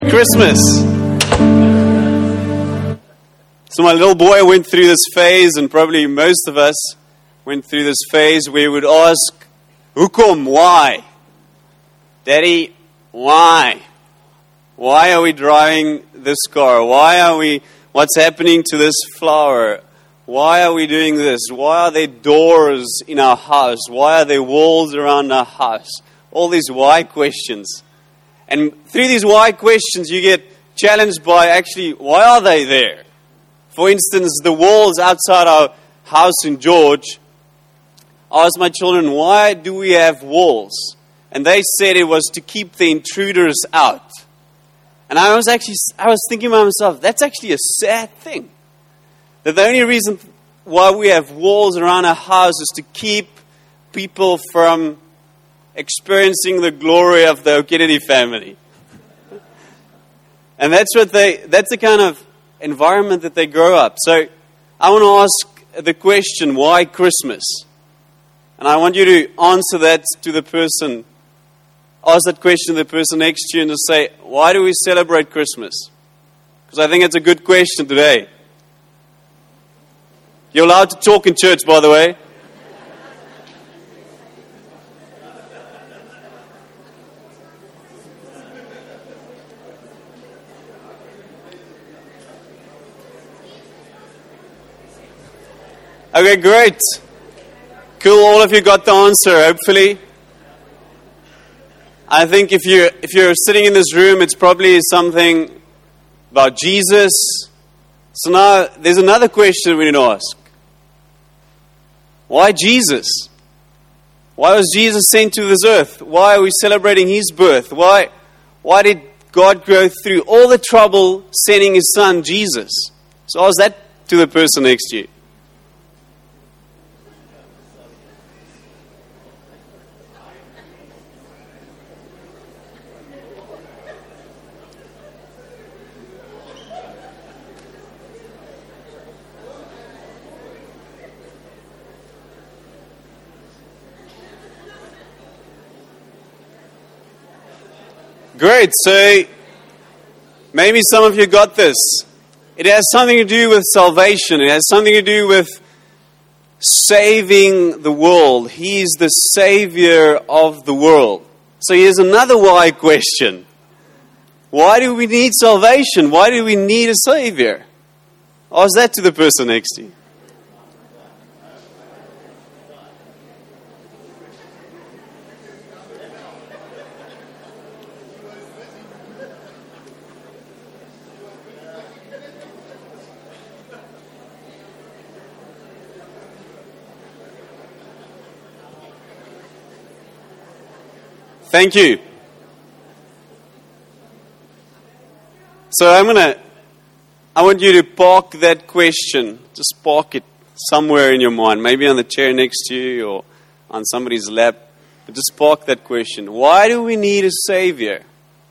Christmas. So my little boy went through this phase, and probably most of us went through this phase where we would ask, Hukum, why? Daddy, why? Why are we driving this car? What's happening to this flower? Why are we doing this? Why are there doors in our house? Why are there walls around our house? All these why questions. And through these why questions, you get challenged by actually, why are they there? For instance, the walls outside our house in George, I asked my children, why do we have walls? And they said it was to keep the intruders out. And I was thinking to myself, that's actually a sad thing. That the only reason why we have walls around our house is to keep people from experiencing the glory of the O'Kennedy family. And that's the kind of environment that they grow up. So I want to ask the question, why Christmas? And I want you to answer that to the person. Ask that question to the person next to you and just say, why do we celebrate Christmas? Because I think it's a good question today. You're allowed to talk in church, by the way. Okay, great. Cool, all of you got the answer, hopefully. I think if you're sitting in this room, it's probably something about Jesus. So now, there's another question we need to ask. Why Jesus? Why was Jesus sent to this earth? Why are we celebrating His birth? Why did God go through all the trouble sending His Son, Jesus? So ask that to the person next to you. Great, so maybe some of you got this. It has something to do with salvation. It has something to do with saving the world. He is the Savior of the world. So here's another why question. Why do we need salvation? Why do we need a Savior? Ask that to the person next to you. Thank you. So I want you to park that question. Just park it somewhere in your mind. Maybe on the chair next to you or on somebody's lap. But just park that question. Why do we need a Savior?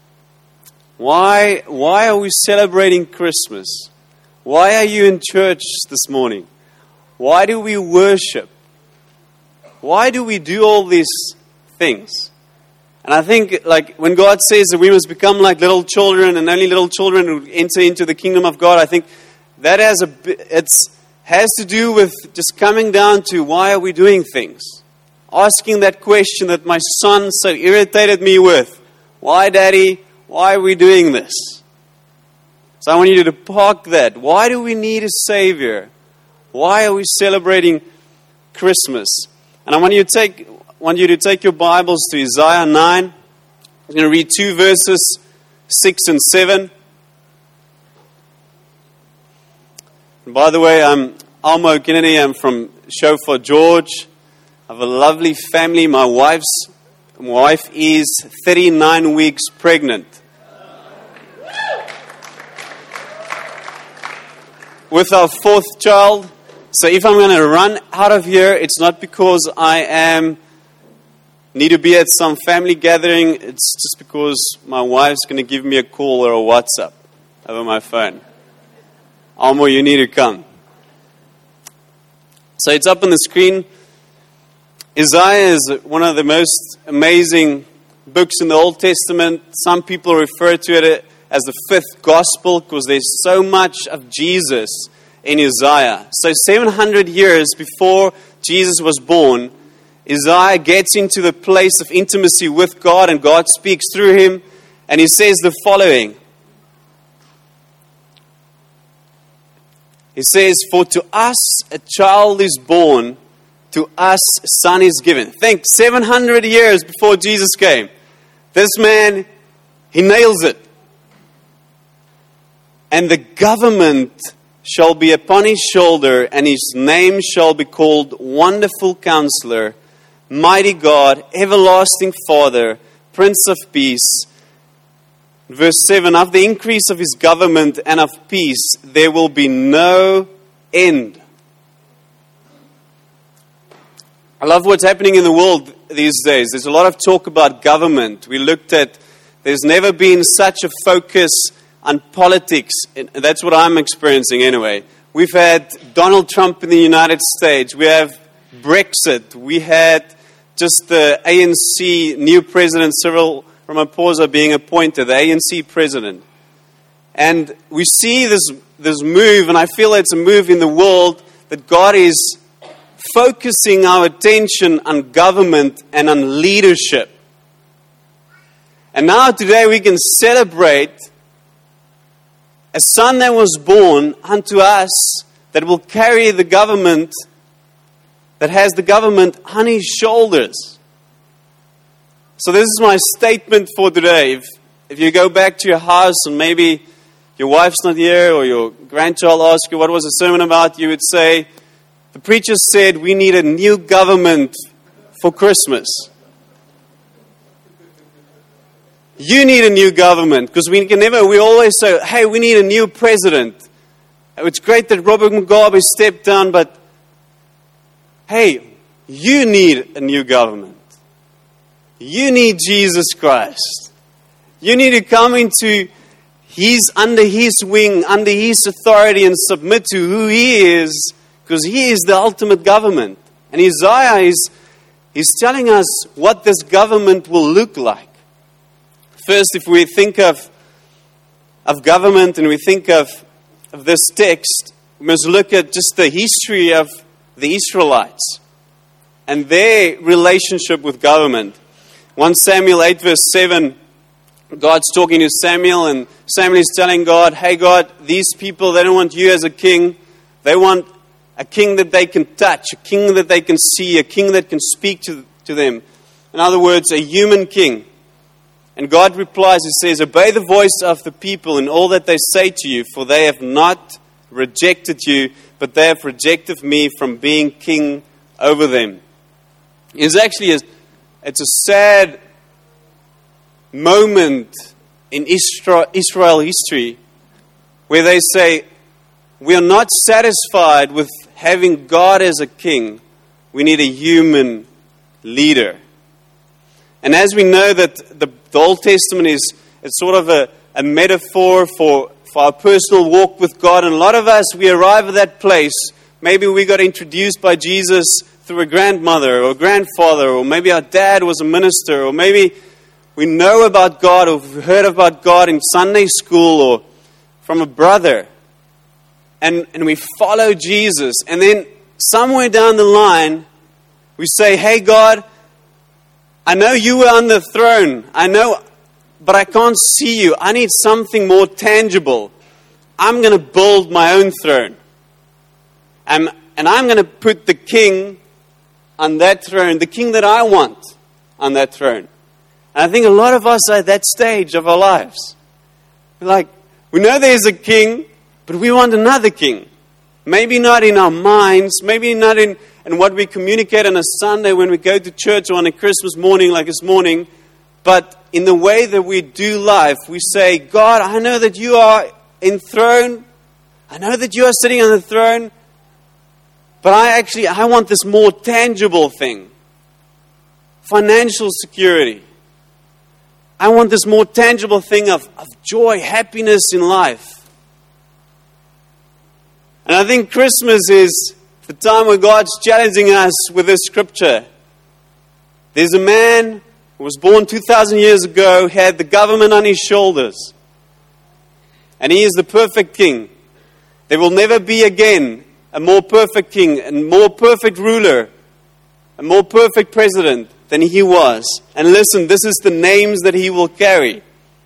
Why are we celebrating Christmas? Why are you in church this morning? Why do we worship? Why do we do all these things? And I think, like, when God says that we must become like little children, and only little children who enter into the kingdom of God, I think that has to do with just coming down to why are we doing things? Asking that question that my son so irritated me with. Why, Daddy? Why are we doing this? So I want you to park that. Why do we need a Savior? Why are we celebrating Christmas? And I want you to take your Bibles to Isaiah 9. I'm going to read 2 verses, 6 and 7. And by the way, I'm Alma O'Kennedy. I'm from Shofar, George. I have a lovely family. My wife is 39 weeks pregnant. With our 4th child. So if I'm going to run out of here, it's not because I need to be at some family gathering. It's just because my wife's going to give me a call or a WhatsApp over my phone. Almo, you need to come. So it's up on the screen. Isaiah is one of the most amazing books in the Old Testament. Some people refer to it as the fifth gospel because there's so much of Jesus in Isaiah. So 700 years before Jesus was born, Isaiah gets into the place of intimacy with God, and God speaks through him, and he says the following. He says, "For to us a child is born, to us a son is given." Think, 700 years before Jesus came. This man, he nails it. "And the government shall be upon his shoulder, and his name shall be called Wonderful Counselor, Mighty God, Everlasting Father, Prince of Peace." Verse 7, "Of the increase of his government and of peace, there will be no end." I love what's happening in the world these days. There's a lot of talk about government. We looked at, there's never been such a focus on politics. That's what I'm experiencing anyway. We've had Donald Trump in the United States. We have Brexit. We had just the ANC new president, Cyril Ramaphosa, being appointed, the ANC president. And we see this move, and I feel it's a move in the world that God is focusing our attention on government and on leadership. And now today we can celebrate a son that was born unto us that will carry the government, that has the government on his shoulders. So this is my statement for today. If you go back to your house and maybe your wife's not here or your grandchild asks you what was the sermon about, you would say, the preacher said we need a new government for Christmas. You need a new government because we always say, hey, we need a new president. It's great that Robert Mugabe stepped down, but hey, you need a new government. You need Jesus Christ. You need to come into under His wing, under His authority, and submit to who He is, because He is the ultimate government. And Isaiah is telling us what this government will look like. First, if we think of government and we think of this text, we must look at just the history of the Israelites and their relationship with government. 1 Samuel 8 verse 7, God's talking to Samuel, and Samuel is telling God, hey God, these people, they don't want you as a king. They want a king that they can touch, a king that they can see, a king that can speak to them. In other words, a human king. And God replies, He says, obey the voice of the people in all that they say to you, for they have not rejected you, but they have rejected me from being king over them. It's actually it's a sad moment in Israel history where they say, we are not satisfied with having God as a king. We need a human leader. And as we know that the Old Testament it's sort of a metaphor for our personal walk with God. And a lot of us, we arrive at that place. Maybe we got introduced by Jesus through a grandmother or grandfather, or maybe our dad was a minister, or maybe we know about God or heard about God in Sunday school or from a brother. And we follow Jesus. And then somewhere down the line, we say, hey God, I know you were on the throne. I know, but I can't see you. I need something more tangible. I'm going to build my own throne. And I'm going to put the king on that throne, the king that I want on that throne. And I think a lot of us are at that stage of our lives. Like, we know there's a king, but we want another king. Maybe not in our minds, maybe not in what we communicate on a Sunday when we go to church or on a Christmas morning like this morning, but in the way that we do life, we say, God, I know that you are enthroned. I know that you are sitting on the throne, but I want this more tangible thing. Financial security. I want this more tangible thing of joy, happiness in life. And I think Christmas is the time where God's challenging us with this scripture. There's a man who was born 2,000 years ago, had the government on his shoulders. And He is the perfect King. There will never be again a more perfect King, and more perfect ruler, a more perfect president than He was. And listen, this is the names that He will carry.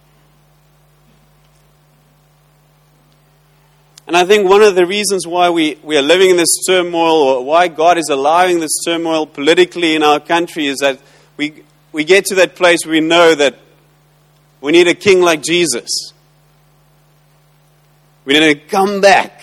And I think one of the reasons why we are living in this turmoil, or why God is allowing this turmoil politically in our country, is that we get to that place where we know that we need a king like Jesus. We need to come back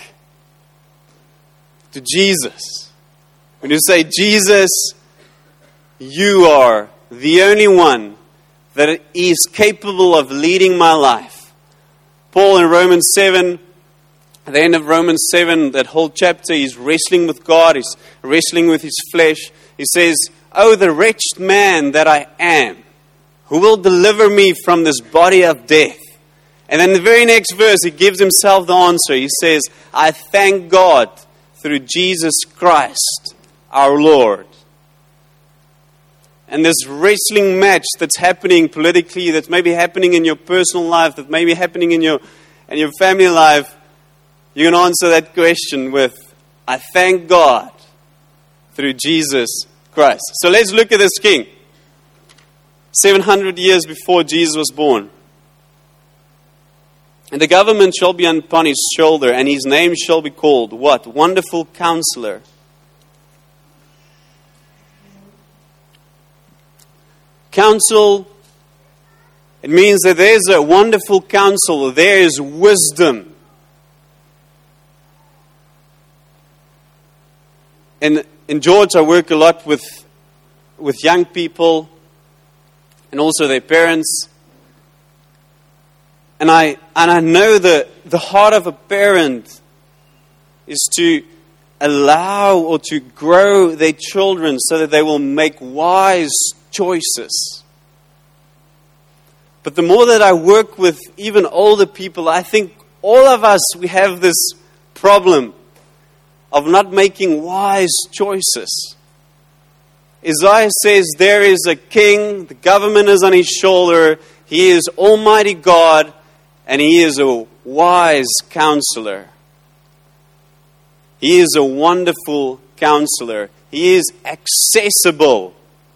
to Jesus. We need to say, Jesus, You are the only one that is capable of leading my life. Paul in Romans 7, at the end of Romans 7, that whole chapter, he's wrestling with God, he's wrestling with his flesh. He says, "Oh, the wretched man that I am, who will deliver me from this body of death?" And then the very next verse, he gives himself the answer. He says, "I thank God through Jesus Christ, our Lord." And this wrestling match that's happening politically, that's maybe happening in your personal life, that may be happening in your family life, you can answer that question with, "I thank God through Jesus Christ." So let's look at this king. 700 years before Jesus was born. "And the government shall be upon his shoulder, and his name shall be called," what? "Wonderful Counselor." Counsel, it means that there's a wonderful counsel, there is wisdom. In George, I work a lot with young people and also their parents. And I know that the heart of a parent is to allow or to grow their children so that they will make wise choices. But the more that I work with even older people, I think all of us, we have this problem of not making wise choices. Isaiah says there is a king, the government is on his shoulder, he is Almighty God, and he is a wise counselor. He is a wonderful counselor. He is accessible.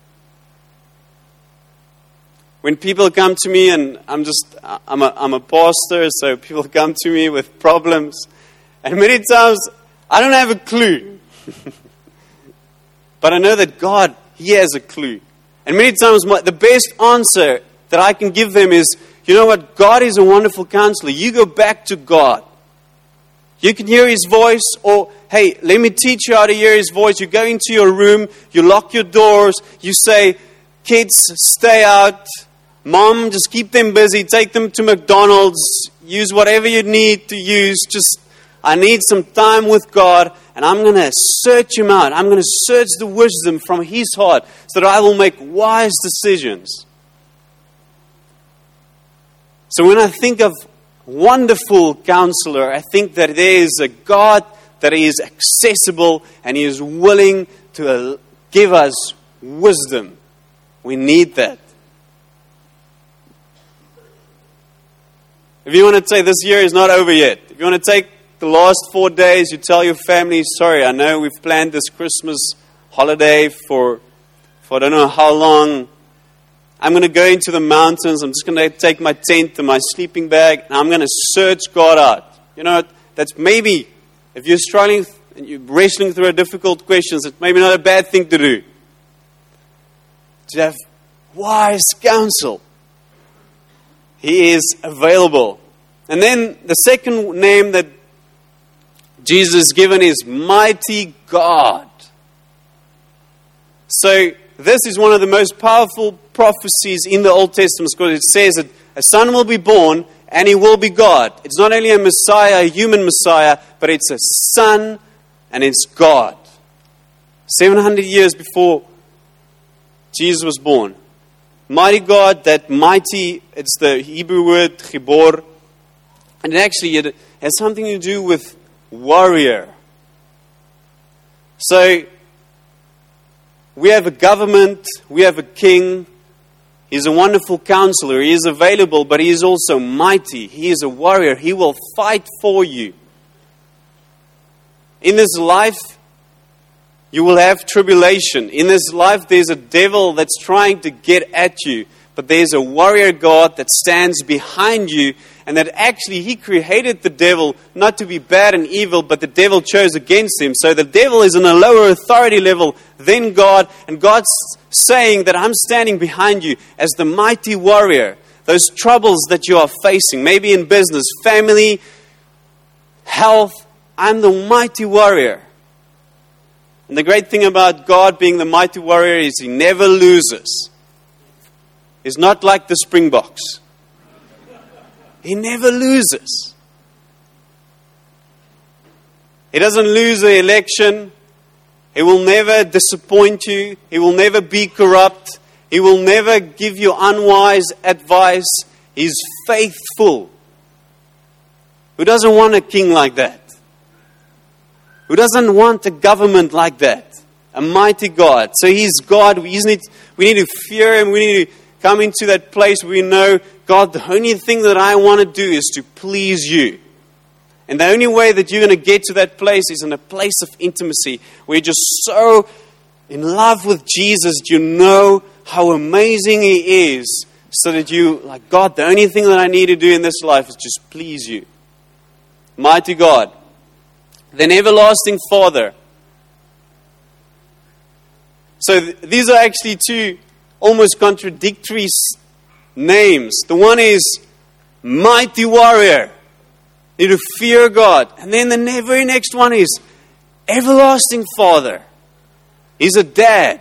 When people come to me, and I'm a pastor, so people come to me with problems, and many times I don't have a clue. But I know that God, He has a clue. And many times the best answer that I can give them is, you know what, God is a wonderful counselor. You go back to God. You can hear His voice, or, hey, let me teach you how to hear His voice. You go into your room, you lock your doors, you say, kids, stay out. Mom, just keep them busy. Take them to McDonald's. Use whatever you need to use. I need some time with God, and I'm going to search Him out. I'm going to search the wisdom from His heart so that I will make wise decisions. So when I think of wonderful counselor, I think that there is a God that is accessible and He is willing to give us wisdom. We need that. If you want to say this year is not over yet, if you want to take the last 4 days, you tell your family, sorry, I know we've planned this Christmas holiday for I don't know how long. I'm going to go into the mountains. I'm just going to take my tent and my sleeping bag, and I'm going to search God out. You know, that's maybe, if you're struggling and you're wrestling through a difficult questions, it's maybe not a bad thing to do. To have wise counsel. He is available. And then the second name that Jesus is given is Mighty God. So this is one of the most powerful prophecies in the Old Testament, because it says that a son will be born and He will be God. It's not only a Messiah, a human Messiah, but it's a son and it's God. 700 years before Jesus was born. Mighty God, that mighty, it's the Hebrew word chibor, and it has something to do with warrior. So we have a government, we have a king. He's a wonderful counselor. He is available, but He is also mighty. He is a warrior. He will fight for you. In this life, you will have tribulation. In this life, there's a devil that's trying to get at you. But there's a warrior God that stands behind you, and that actually He created the devil not to be bad and evil, but the devil chose against Him. So the devil is on a lower authority level than God, and God's saying that I'm standing behind you as the mighty warrior. Those troubles that you are facing, maybe in business, family, health, I'm the mighty warrior. And the great thing about God being the mighty warrior is He never loses. He's not like the Springboks. He never loses. He doesn't lose the election. He will never disappoint you. He will never be corrupt. He will never give you unwise advice. He's faithful. Who doesn't want a king like that? Who doesn't want a government like that? A mighty God. So He's God. We need to fear Him. We need to come into that place where we know, God, the only thing that I want to do is to please You. And the only way that you're going to get to that place is in a place of intimacy, where you're just so in love with Jesus, you know how amazing He is, so that you, like, God, the only thing that I need to do in this life is just please You. Mighty God. Then everlasting Father. So these are actually two almost contradictory names. The one is mighty warrior. You need to fear God. And then the very next one is everlasting Father. He's a dad.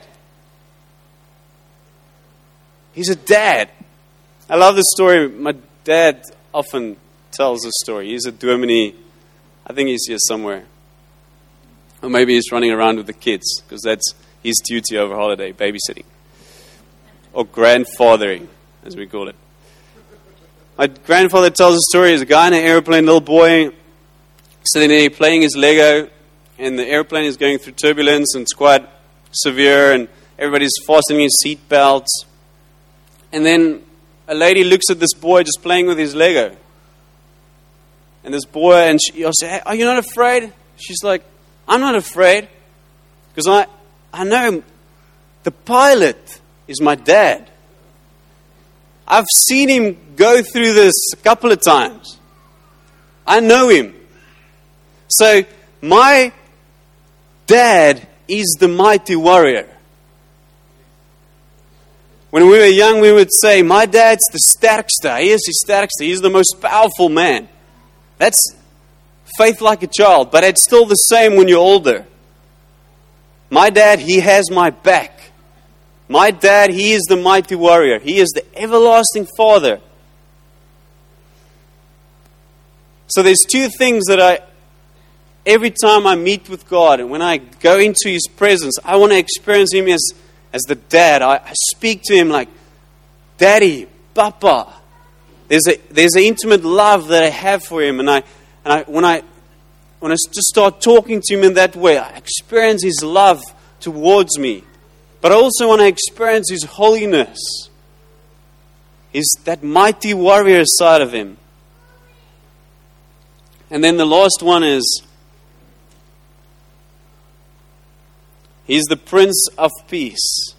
He's a dad. I love this story. My dad often tells this story. He's a Dominee. I think he's here somewhere. Or maybe he's running around with the kids, because that's his duty over holiday, babysitting. Or grandfathering, as we call it. My grandfather tells a story. There's a guy in an airplane, little boy, sitting there playing his Lego, and the airplane is going through turbulence, and it's quite severe, and everybody's fastening his seat belts. And then a lady looks at this boy just playing with his Lego. And this boy, and I'll say, hey, are you not afraid? She's like, I'm not afraid. Because I know the pilot is my dad. I've seen him go through this a couple of times. I know him. So my dad is the mighty warrior. When we were young, we would say, my dad's the sterkste. He is the sterkste. He's the most powerful man. That's faith like a child, but it's still the same when you're older. My dad, he has my back. My dad, he is the mighty warrior. He is the everlasting Father. So there's two things that every time I meet with God, and when I go into His presence, I want to experience Him as the dad. I speak to Him like, Daddy, Papa. There's an intimate love that I have for Him, and when I just start talking to Him in that way, I experience His love towards me. But I also want to experience His holiness, that mighty warrior side of Him. And then the last one is, He's the Prince of Peace.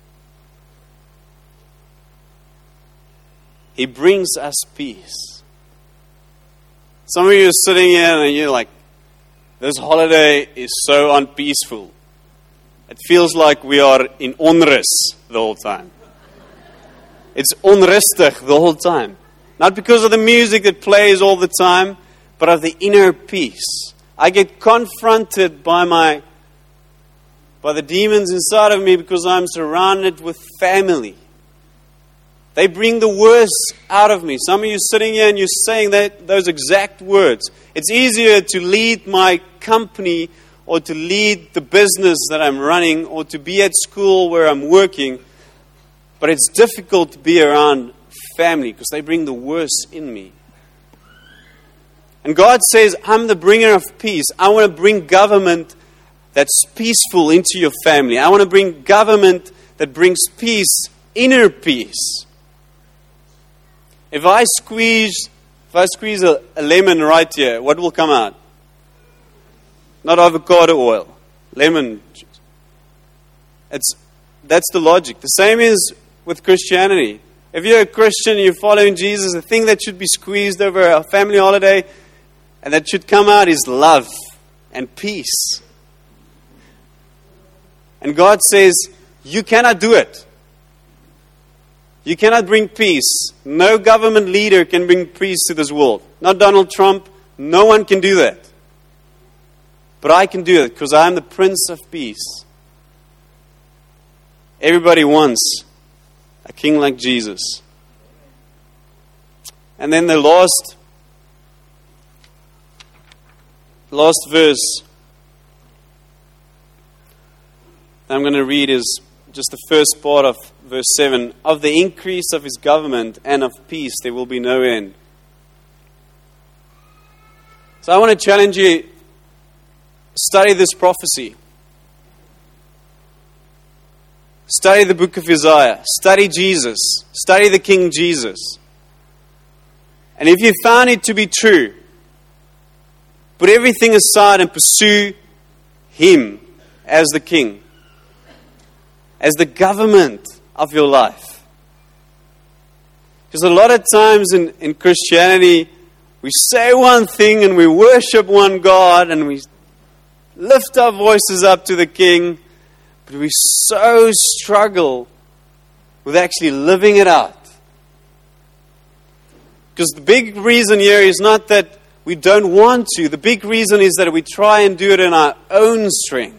He brings us peace. Some of you are sitting here and you're like, this holiday is so unpeaceful. It feels like we are in onrust the whole time. It's onrustig the whole time. Not because of the music that plays all the time, but of the inner peace. I get confronted by the demons inside of me because I'm surrounded with family. They bring the worst out of me. Some of you sitting here and you're saying those exact words. It's easier to lead my company or to lead the business that I'm running or to be at school where I'm working. But it's difficult to be around family because they bring the worst in me. And God says, I'm the bringer of peace. I want to bring government that's peaceful into your family. I want to bring government that brings peace inner peace. If I squeeze a lemon right here, what will come out? Not avocado oil, lemon juice. That's the logic. The same is with Christianity. If you're a Christian, you're following Jesus, the thing that should be squeezed over a family holiday and that should come out is love and peace. And God says, you cannot do it. You cannot bring peace. No government leader can bring peace to this world. Not Donald Trump. No one can do that. But I can do it because I am the Prince of Peace. Everybody wants a king like Jesus. And then the last verse I'm going to read is just the first part of verse 7. Of the increase of his government and of peace there will be no end. So I want to challenge you, study this prophecy. Study the book of Isaiah. Study Jesus. Study the King Jesus. And if you found it to be true, put everything aside and pursue Him as the King, as the government of your life. Because a lot of times in Christianity, we say one thing and we worship one God and we lift our voices up to the King, but we so struggle with actually living it out. Because the big reason here is not that we don't want to. The big reason is that we try and do it in our own strength.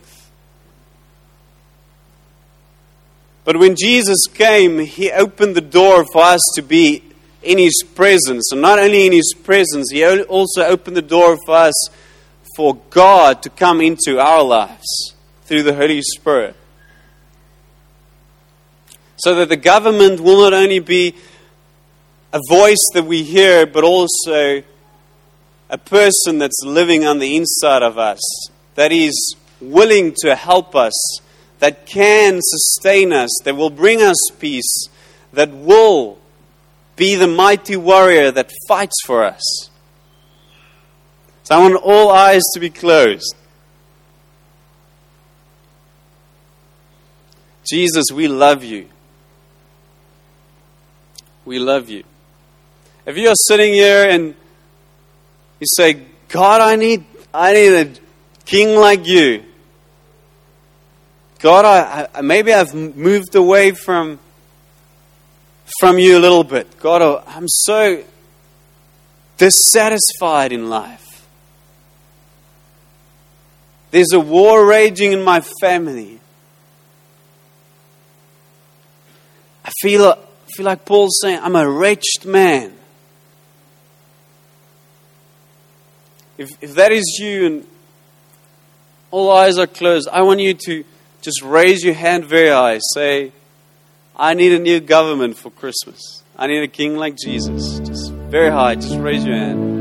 But when Jesus came, He opened the door for us to be in His presence. And not only in His presence, He also opened the door for us, for God to come into our lives through the Holy Spirit. So that the government will not only be a voice that we hear, but also a person that's living on the inside of us, that is willing to help us, that can sustain us, that will bring us peace, that will be the mighty warrior that fights for us. So I want all eyes to be closed. Jesus, we love you. We love you. If you are sitting here and you say, God, I need a king like you. God, maybe I've moved away from you a little bit. God, I'm so dissatisfied in life. There's a war raging in my family. I feel like Paul's saying, I'm a wretched man. If that is you and all eyes are closed, I want you to just raise your hand very high. Say, I need a new government for Christmas. I need a king like Jesus. Just very high. Just raise your hand.